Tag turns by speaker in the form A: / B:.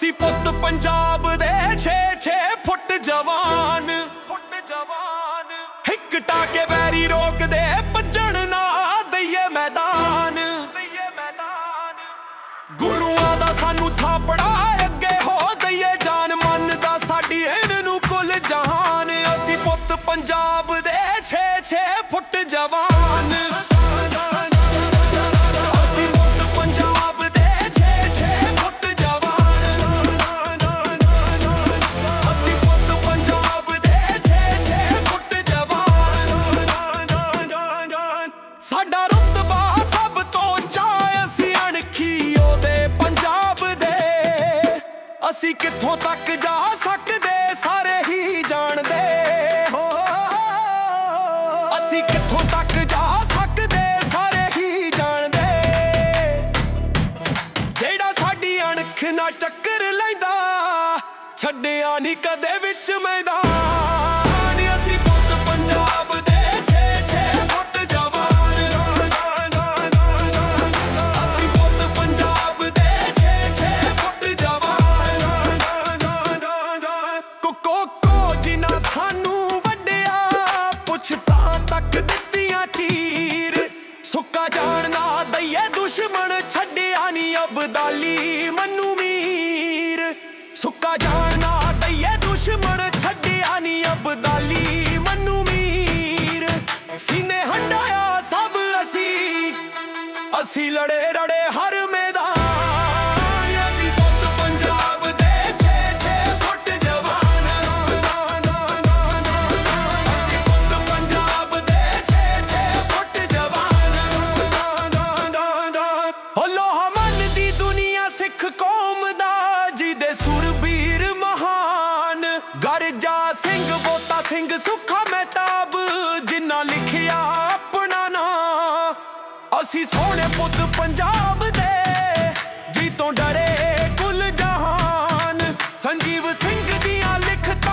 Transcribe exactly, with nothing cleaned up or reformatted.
A: ਅਸੀਂ ਪੁੱਤ ਪੰਜਾਬ ਦੇ ਛੇ ਛੇ ਫੁੱਟ ਜਵਾਨ ਹਿੱਕ ਟਾਕੇ ਵੈਰੀ ਰੋਕਦੇ ਭੱਜਣ ਨਾ ਦਈਏ ਮੈਦਾਨ। ਗੁਰੂਆਂ ਦਾ ਸਾਨੂੰ ਥਾਪੜਾ ਅੱਗੇ ਹੋ ਦਈਏ ਜਾਨ, ਮੰਨਦਾ ਸਾਡੀ ਇਹਨੂੰ ਕੁੱਲ ਜਹਾਨ। ਅਸੀਂ ਪੁੱਤ ਪੰਜਾਬ ਦੇ ਛੇ ਛੇ ਫੁੱਟ ਜਵਾਨ। ਸਾਡਾ ਰੁਤਬਾ ਸਭ ਤੋਂ ਉੱਚਾ, ਅਸੀਂ ਅਣਖੀ ਉਹਦੇ ਪੰਜਾਬ ਦੇ। ਅਸੀਂ ਕਿੱਥੋਂ ਤੱਕ ਜਾ ਸਕਦੇ ਸਾਰੇ ਹੀ ਜਾਣਦੇ ਹੋ, ਅਸੀਂ ਕਿੱਥੋਂ ਤੱਕ ਜਾ ਸਕਦੇ ਸਾਰੇ ਹੀ ਜਾਣਦੇ। ਜਿਹੜਾ ਸਾਡੀ ਅਣਖ ਨਾ ਚੱਕਰ ਲੈਂਦਾ ਛੱਡਿਆ ਨਹੀਂ ਕਦੇ ਵਿੱਚ ਮੈਦਾਨ। ਅਸੀਂ ਪੁੱਤ ਪੰਜਾਬ ਦੇ ਸੁੱਕਾ ਜਾਣ ਨਾ ਦਈਏ ਦੁਸ਼ਮਣ, ਛੱਡਿਆ ਨੀ ਅਬਦਾਲੀ ਮਨੂੰ ਮੀਰ। ਸੁੱਕਾ ਜਾਣ ਨਾ ਦਈਏ ਦੁਸ਼ਮਣ, ਛੱਡਿਆ ਨੀ ਅਬਦਾਲੀ ਮਨੂੰ ਮੀਰ। ਸੀਨੇ ਹੰਡਾਇਆ ਸਭ ਅਸੀਂ, ਅਸੀਂ ਲੜੇ ਰੜੇ ਹਰ ਮੈਦਾਨ। ਅਸੀਂ ਪੁੱਤ ਪੰਜਾਬ ਦੇ ਛੇ ਛੇ ਫੁੱਟ ਜਵਾਨ। ਅਸੀਂ ਪੁੱਤ ਪੰਜਾਬ ਦੇ ਛੇ ਛੇ ਫੁੱਟ ਜਵਾਨ। ਹੋ ਲੋਹਾ ਮੰਨਦੀ ਦੁਨੀਆ ਸਿੱਖ ਕੌਮ ਦਾ, ਜਿਹਦੇ ਸੁਰਬੀਰ ਮਹਾਨ। ਗਰਜਾ ਸਿੰਘ ਬੋਤਾ ਸਿੰਘ ਸੁੱਖਾ ਮਹਿਤਾਬ, ਜਿਨ੍ਹਾਂ ਲਿਖਿਆ ਆਪਣਾ ਨਾਂ। ਅਸੀਂ ਸੋਹਣੇ ਪੁੱਤ ਪੰਜਾਬ ਦੇ, ਜੀ ਤੋਂ ਡਰੇ ਕੁੱਲ ਜਹਾਨ। ਸੰਜੀਵ ਸਿੰਘ ਦੀਆਂ ਲਿਖਤਾਂ